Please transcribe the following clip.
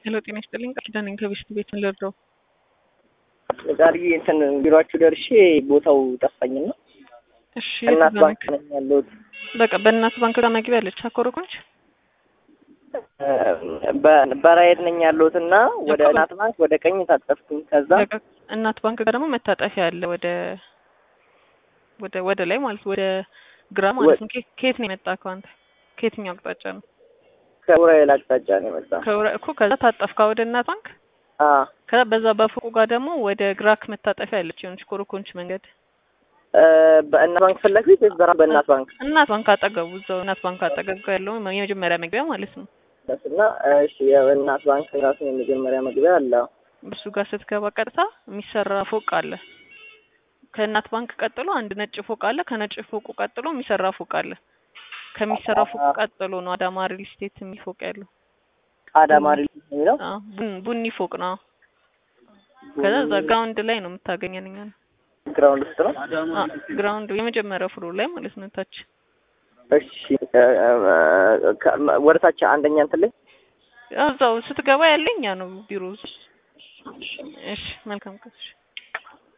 ሄሎ ጤና ይስጥልኝ ቃል ኪዳን ነኝ ከቤስት ቤት ልርዳው? ዛሬ እንትን ቢሮአችሁ ደርሼ ቦታው ጠፋኝና እሺ እናት ባንክ ነኝ ያለሁት። በቃ በእናት ባንክ ጋር መግቢያ አለች አኮረኮንች በራይድ ነኝ ያለሁትና ወደ እናት ባንክ ወደ ቀኝ ታጠፍኩኝ። ከዛ እናት ባንክ ጋር ደግሞ መታጠፊያ አለ ወደ ላይ ማለት ወደ ግራ ማለት ነው። ከየት ነው የመጣከው አንተ? ከየትኛው አቅጣጫ ነው? ከኡራኤል አቅጣጫ ነው የመጣው እኮ ከዛ ታጠፍካ ወደ እናት ባንክ። ከዛ በዛ በፎቁ ጋር ደግሞ ወደ ግራክ መታጠፊያ አለች የሆነች ኮረኮንች መንገድ። በእናት ባንክ ፈለግኩት በእናት ባንክ እናት ባንክ አጠገቡ እዛው እናት ባንክ አጠገብ ያለው የመጀመሪያ መግቢያ ማለት ነው። እና እሺ የእናት ባንክ ራሱ የመጀመሪያ መግቢያ አለ። እሱ ጋር ስትገባ ቀጥታ የሚሰራ ፎቅ አለ። ከእናት ባንክ ቀጥሎ አንድ ነጭ ፎቅ አለ። ከነጭ ፎቁ ቀጥሎ የሚሰራ ፎቅ አለ። ከሚሰራ ፎቅ ቀጥሎ ነው አዳማ ሪል ስቴት የሚል ፎቅ ያለው። አዳማ ሪል ስቴት ነው? ቡኒ ፎቅ ነው። ከዛ ግራውንድ ላይ ነው የምታገኘን እኛ ነው። ግራውንድ ውስጥ ነው? ግራውንድ የመጀመሪያው ፍሎር ላይ ማለት ነው ታች። እሺ ወርታች አንደኛ እንትን ላይ እዛው ስትገባ ያለኛ ነው ቢሮ። እሺ መልካም ቀን።